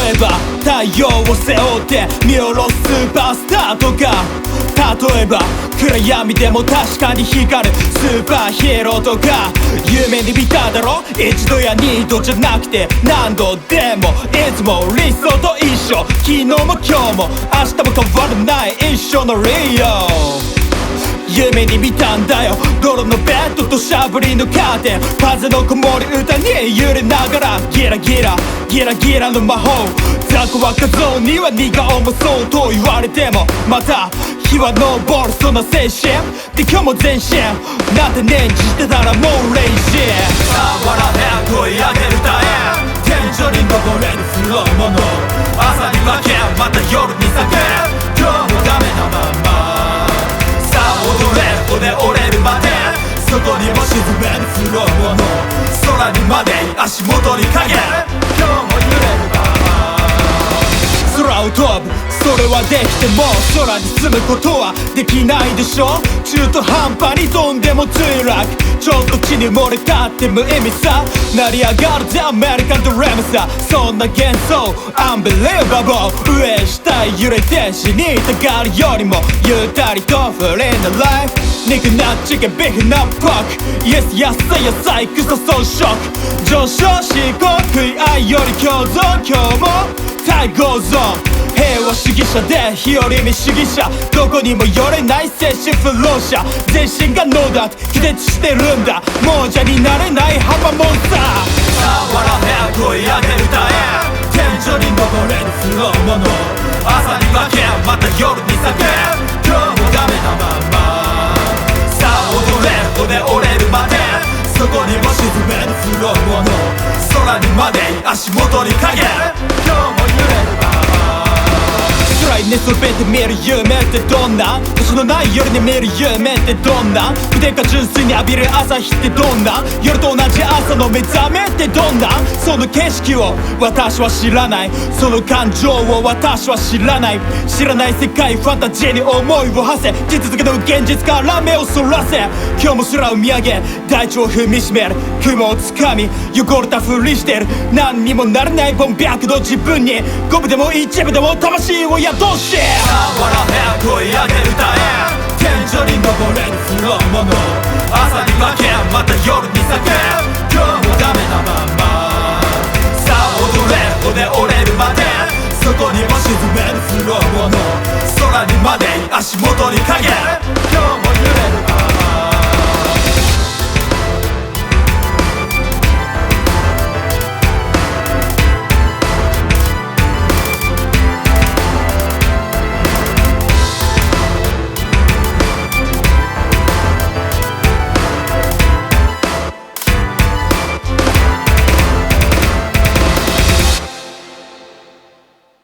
例えば太陽を背負って見下ろすスーパースターとか、例えば暗闇でも確かに光るスーパーヒーローとか、夢に見ただろ一度や二度じゃなくて何度でも、いつも理想と一緒、昨日も今日も明日も変わらない一緒のリオ。夢に見たんだよ泥のベッドとしゃぶりのカーテン、風のこもり歌に揺れながらギラギラギラギラの魔法、雑魚は画像には荷が重そうと言われても、また日は昇るその精神で今日も前進なんて念じてたらもうレイジー。さあ笑え声上げる歌え天井に昇れるフローもの、朝に負けまた夜に叫べ今日もダメなまま、踊れ骨折れるまでそこにも沈めるフローの空にまで足元に影今日も揺れるまま、空を飛ぶそれはできても空に住むことはできないでしょ。中途半端に飛んでも墜落、ちょっと地に漏れたって無意味さ、成り上がるってアメリカンドリームさ、そんな幻想アンビリーバボー、上下揺れて死にたがるよりもゆったりとフリーなライフ、肉なチキンビーフなポーク、イエス野菜野菜草草食、上昇志向食い合いより共存、今日も対抗ゾーン、平和主義者で日和見主義者、どこにも寄れない精神不老者、全身がノーダー気絶してるんだ、もうじゃになれないハマモンスター。さあ笑え声上げる歌え天井に昇れるフローもの、朝に負けまた夜に叫べ今日もダメなまま、さあ踊れ骨折れるまでそこにも沈めるフローもの、空にまで足元に影今日も揺れるまま、辛い寝そべって見る夢ってどんな、星のない夜に見る夢ってどんな、筆か純粋に浴びる朝日ってどんな、夜と同じ朝の目覚めってどんな、その景色を私は知らない、その感情を私は知らない、知らない世界ファンタジーに思いを馳せ、地続けの現実から目をそらせ、今日も空を見上げ大地を踏みしめる、雲をつかみ汚れたふりしてる、何にもなれないボン白の自分に五分でも一部でも魂を宿してさあ笑え声上げる歌え天井に昇れるフローもの、朝に負けまた夜に叫べ今日もダメなまま、さあ踊れ骨折れるまでそこにも沈め